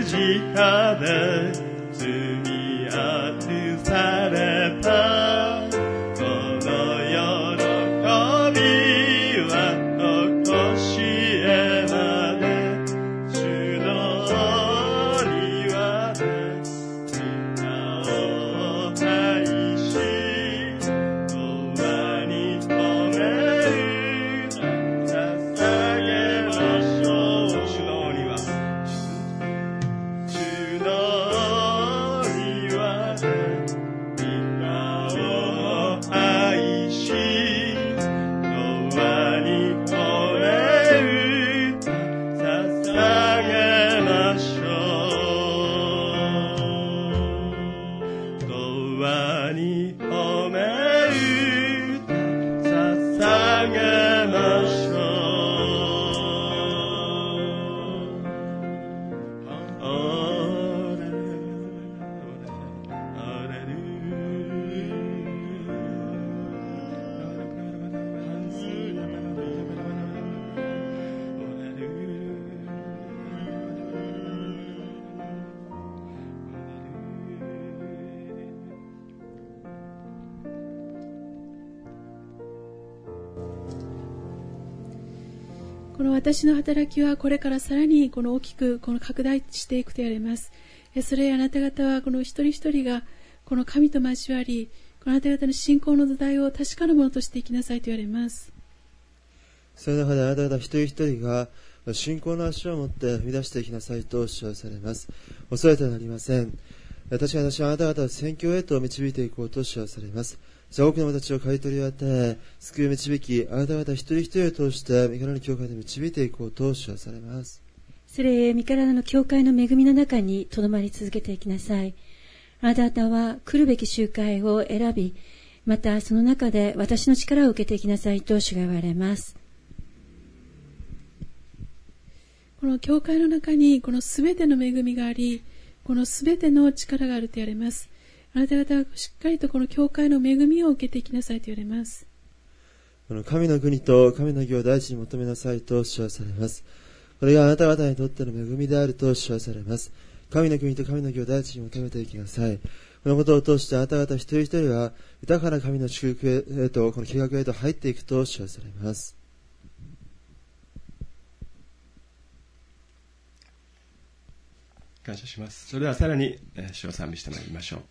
字架で積み外されたこの喜びはとこしえまで主の庭で皆を愛し永遠に止める捧げましょう主の庭主の庭で皆を愛し永遠に止める捧げましょう永遠に止める捧げましょうアレルアレルこの私の働きはこれからさらにこの大きくこの拡大していくと言われます。それあなた方はこの一人一人がこの神と交わり、このあなた方の信仰の土台を確かなものとしていきなさいと言われます。 その中であなた方一人一人が信仰の足を持って踏み出していきなさいと主張されます。恐れてはなりません。確かに私はあなた方を宣教へと導いていこうと主張されます。多くの者たちを刈り取り与え、救い導き、あなた方一人一人を通して御体の教会で導いていこうと主張されます。 それへ御体の教会の恵みの中にとどまり続けていきなさい。あなた方は来るべき集会を選び、またその中で私の力を受けていきなさいと主が言われます。 この教会の中にこのすべての恵みがあり、このすべての力があると言われます。あなた方はしっかりとこの教会の恵みを受けていきなさいと言われます。 神の国と神の義を第一に求めなさいと主張されます。これがあなた方にとっての恵みであると主張されます。神の国と神の義を第一に求めていきなさい。このことを通してあなた方一人一人は豊かな神の祝福へと、この計画へと入っていくと主張されます。 感謝します。それではさらに主を賛美してまいりましょう。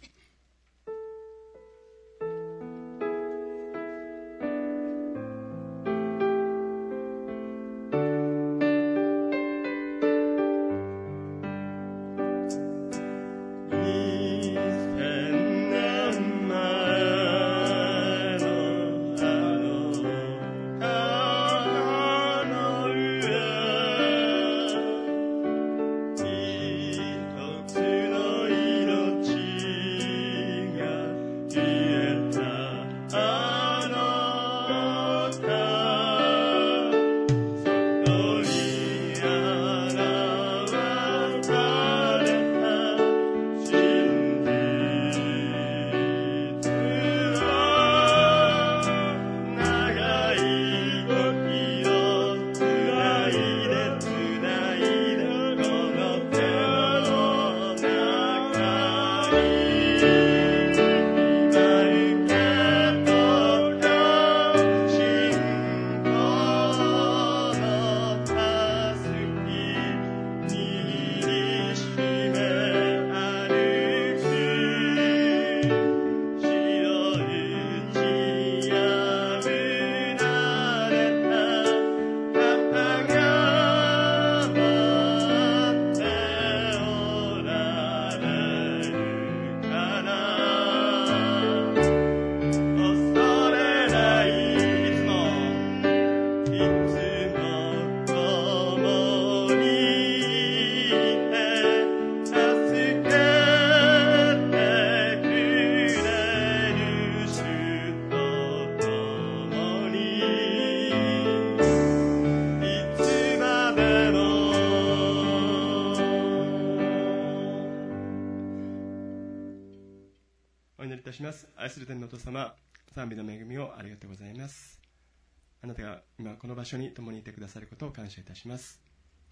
たします。愛する天のお父様、賛美の恵みをありがとうございます。あなたが今この場所に共にいてくださることを感謝いたします。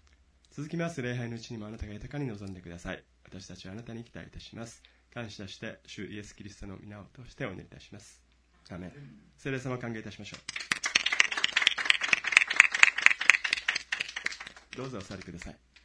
続きます礼拝のうちにもあなたが豊かに臨んでください。私たちはあなたに期待いたします。感謝して主イエスキリストの皆を通してお祈りいたします。アーメン。聖霊様を歓迎いたしましょう。どうぞお座りください。